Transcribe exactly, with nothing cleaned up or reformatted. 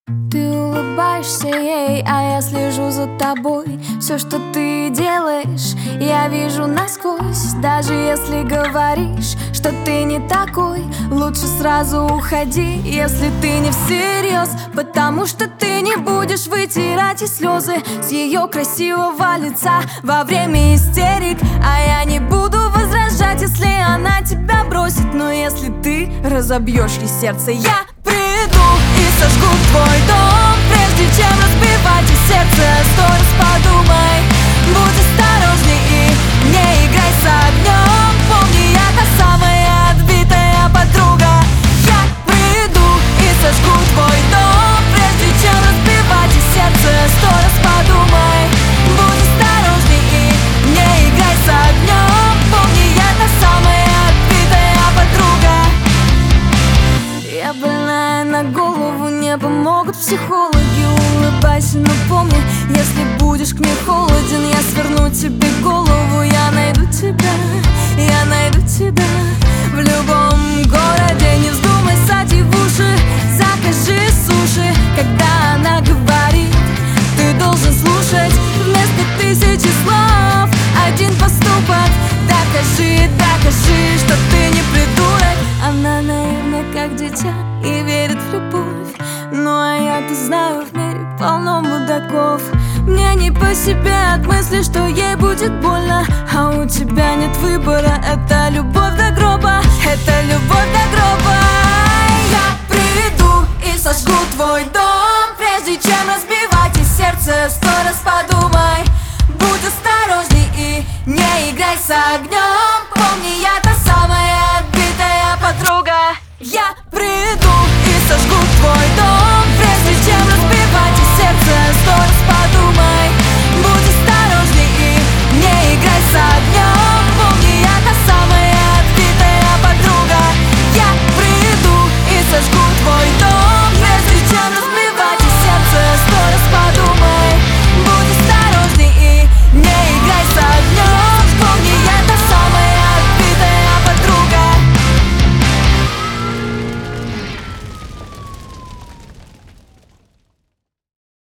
Ты улыбаешься ей, а я слежу за тобой. Все, что ты делаешь, я вижу насквозь. Даже если говоришь, что ты не такой, лучше сразу уходи, если ты не всерьез. Потому что ты не будешь вытирать и слезы с ее красивого лица во время истерик. А я не буду возражать, если она тебя бросит. Но если ты разобьешь ей сердце, я приду и сожгу твой дом, прежде чем разбивать и сердце. Сто раз подумай, будь осторожней и не играй с огнем. Помни, я та самая отбитая подруга. Я приду и сожгу твой дом, прежде чем разбивать и сердце. Сто раз подумай, будь осторожней и не играй с огнем. Помни, я та самая отбитая подруга. Я больная на голову, не помогут психологи. Улыбайся, но помни, если будешь к ней холоден, я сверну тебе голову. Я найду тебя, я найду тебя в любом городе. Не вздумай садить в уши, закажи суши. Когда она говорит, ты должен слушать вместо тысячи слов один поступок. Докажи, докажи, что ты не придурок. Она наивна, как дитя, и верит в любовь. Ну а я-то знаю, в мире полно мудаков. Мне не по себе от мысли, что ей будет больно. А у тебя нет выбора, это любовь до гроба. Это любовь до гроба. Я приду и сожгу твой дом, прежде чем разбивать и сердце. Сто раз подумай, будь осторожней и не играй с огнем.